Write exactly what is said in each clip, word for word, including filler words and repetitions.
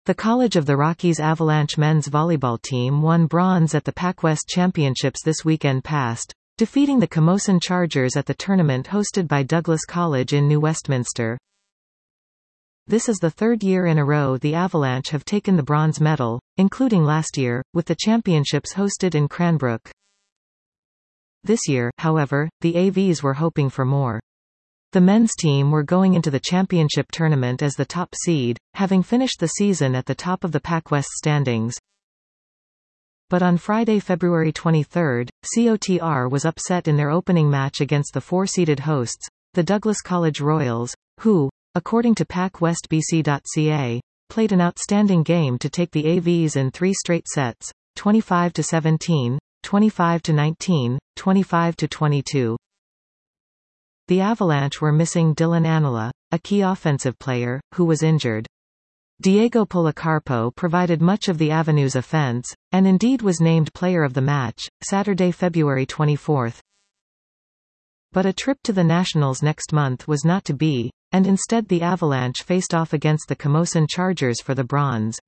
The College of the Rockies Avalanche men's volleyball team won bronze at the PacWest Championships this weekend past, defeating the Camosun Chargers at the tournament hosted by Douglas College in New Westminster. This is the third year in a row the Avalanche have taken the bronze medal, including last year, with the championships hosted in Cranbrook. This year, however, the A Vs were hoping for more. The men's team were going into the championship tournament as the top seed, having finished the season at the top of the PacWest standings. But on Friday, February twenty-third, C O T R was upset in their opening match against the four-seeded hosts, the Douglas College Royals, who, according to Pac West B C dot C A, played an outstanding game to take the A Vs in three straight sets, twenty-five to seventeen, twenty-five to nineteen, twenty-five to twenty-two. The Avalanche were missing Dylan Anila, a key offensive player, who was injured. Diego Policarpo provided much of the Avenue's offense, and indeed was named player of the match, Saturday, February twenty-fourth. But a trip to the Nationals next month was not to be, and instead the Avalanche faced off against the Camosun Chargers for the bronze.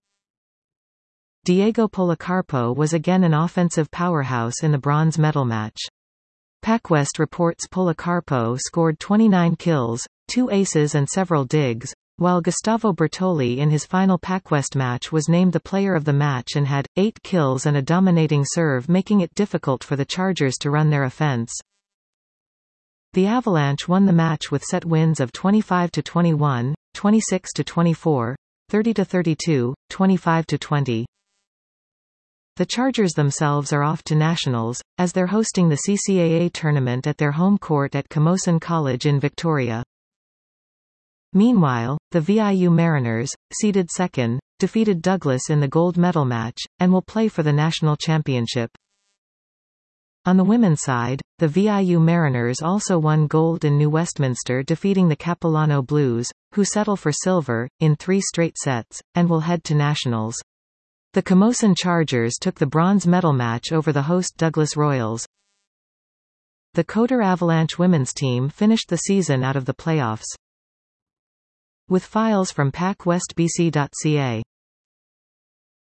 Diego Policarpo was again an offensive powerhouse in the bronze medal match. PacWest reports Policarpo scored twenty-nine kills, two aces and several digs, while Gustavo Bertoli in his final PacWest match was named the player of the match and had eight kills and a dominating serve, making it difficult for the Chargers to run their offense. The Avalanche won the match with set wins of twenty-five to twenty-one, twenty-six to twenty-four, thirty to thirty-two, twenty-five to twenty. The Chargers themselves are off to Nationals, as they're hosting the C C A A tournament at their home court at Camosun College in Victoria. Meanwhile, the V I U Mariners, seeded second, defeated Douglas in the gold medal match, and will play for the national championship. On the women's side, the V I U Mariners also won gold in New Westminster, defeating the Capilano Blues, who settle for silver, in three straight sets, and will head to Nationals. The Camosun Chargers took the bronze medal match over the host Douglas Royals. The Coder Avalanche women's team finished the season out of the playoffs. With files from Pac West B C dot C A.